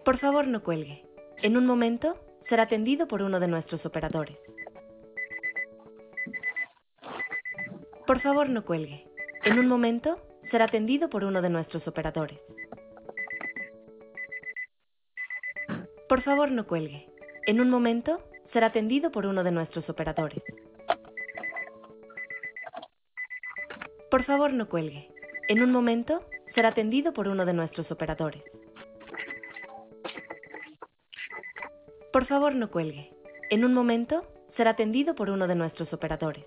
Por favor, no cuelgue. En un momento será atendido por uno de nuestros operadores. Por favor, no cuelgue. En un momento será atendido por uno de nuestros operadores. Por favor, no cuelgue. En un momento será atendido por uno de nuestros operadores. Por favor, no cuelgue. En un momento será atendido por uno de nuestros operadores. Por favor, no cuelgue. En un momento será atendido por uno de nuestros operadores.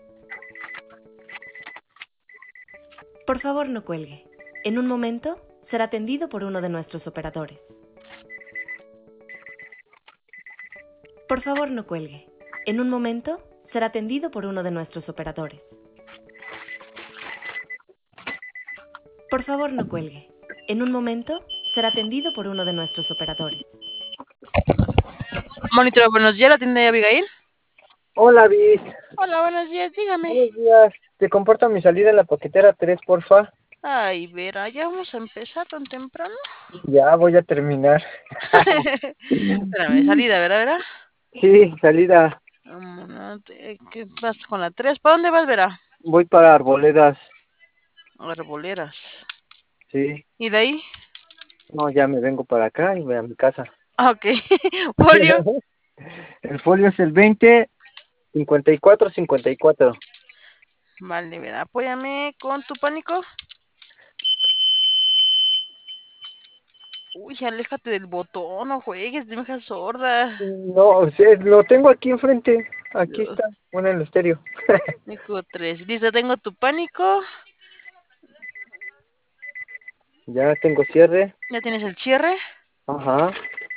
Por favor, no cuelgue. En un momento será atendido por uno de nuestros operadores. Por favor, no cuelgue. En un momento será atendido por uno de nuestros operadores. Por favor, no cuelgue. En un momento será atendido por uno de nuestros operadores. Monitor, buenos días, la tienda de Abigail. Hola, Vic. Hola, buenos días, dígame. Buenos días. ¿Te comporta mi salida en la paquetera 3, porfa? Ay, Vera, ¿ya vamos a empezar tan temprano? Ya voy a terminar. Espérame, salida, ¿verdad? Sí, salida. ¿Qué vas con la 3? ¿Para dónde vas, Vera? Voy para Arboledas. Arboleras. Sí. ¿Y de ahí? No, ya me vengo para acá y voy a mi casa. Ah, ok. Folio. El folio es el 20 54 54. Vale, Vera, apóyame con tu pánico. Uy, aléjate del botón, no juegues, te me dejas sorda. No, o sea, lo tengo aquí enfrente. Aquí está. Bueno, en el estéreo. Pánico 3. Listo, tengo tu pánico. Ya tengo cierre. Ya tienes el cierre. Ajá.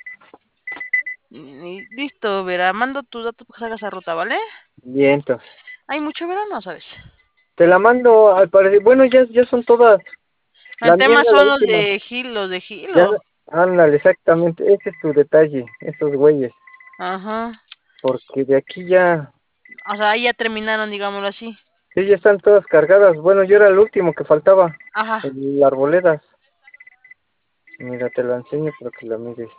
Y listo, Vera, mando tus datos para que salgas a ruta, ¿vale? Vientos. ¿Hay mucho, Vera? No sabes. Te la mando al parecer. Bueno, ya son todas. El La mía tema era la son los última. de Gil, los de Ya, Gilo. ándale, exactamente. Ese es tu detalle, esos güeyes. Ajá. Porque de aquí ya, O sea, ahí ya terminaron, digámoslo así. sí, ya están todas cargadas. Bueno, yo era el último que faltaba. Ajá. El Arboledas. Mira, te lo enseño para que la mires.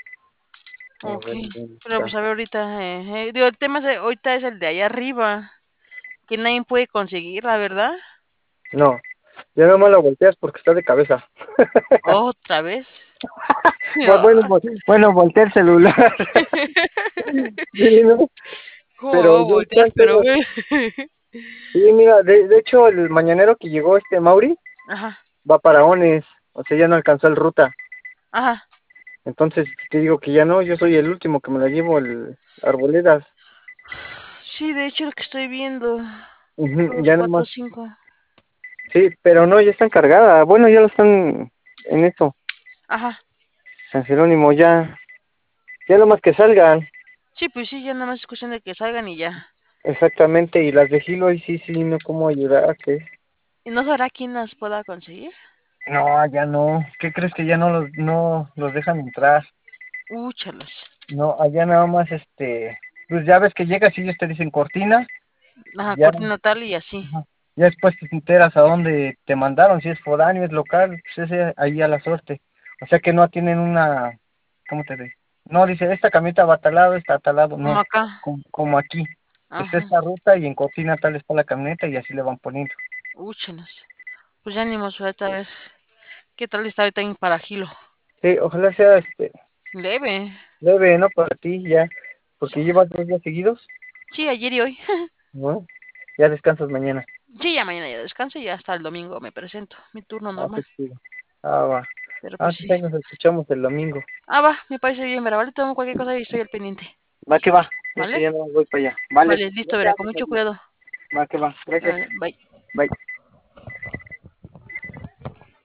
A Ok. ver, ¿dónde Pero pues está? a ver ahorita, digo, el tema ahorita es el de allá arriba, que nadie puede conseguir, la verdad. No, ya nomás lo volteas porque está de cabeza. Otra vez. Bueno, Ah. bueno, voltea el celular. Sí, ¿no? ¿Cómo me Pero voy a ya voltear? están Pero todas. ve. Sí, mira, de hecho, el mañanero que llegó, Mauri, Ajá. va para Ones. O sea, ya no alcanzó el ruta. Ajá. Entonces te digo que ya no, yo soy el último que me la llevo el Arboledas. Sí, de hecho lo que estoy viendo. Ujú, Dos, ya cuatro, nomás. cinco. Sí, pero no, ya están cargadas. Bueno, ya lo están en eso. Ajá. San Jerónimo, ya nomás que salgan. Sí, pues sí, ya nada más es cuestión de que salgan y ya. Exactamente, y las de Gilo, y sí, no, cómo ayudarte. ¿Y no sabrá quién las pueda conseguir? No, ya no. ¿Qué crees que ya no los dejan entrar? Chalos. No, allá nada más, pues ya ves que llegas y ellos te dicen cortina, Ajá, ya, cortina tal y así. ajá, ya después te enteras a dónde te mandaron, si es foráneo, es local, pues ese ahí a la suerte. O sea que no tienen una, ¿cómo te digo? No, dice, esta camioneta va a tal lado, esta a tal lado, Como no, acá. como aquí. Está Ajá. esta ruta y en cortina tal está la camioneta y así le van poniendo. Chalos. Pues ya ni más suerte a ver qué tal está ahorita en Parajilo. Sí, ojalá sea, Leve. leve, ¿no? Para ti ya, porque llevas 2 días seguidos, Sí, ayer y hoy. ¿no? Ya descansas mañana. Sí, ya mañana ya descanso y ya hasta el domingo me presento. Mi turno Ah, normal. qué chido. Ah, va. Pero Ah, pues entonces sí. ahí nos escuchamos el domingo. Va, me parece bien, Vera. Vale, tengo cualquier cosa y estoy al pendiente. Va que va. Yo sí ¿Vale? ya no voy para allá. Vale. Vale, Ya listo, te Vera, con hablo, mucho Fabio. cuidado. Va que va. Gracias. Bye. Bye.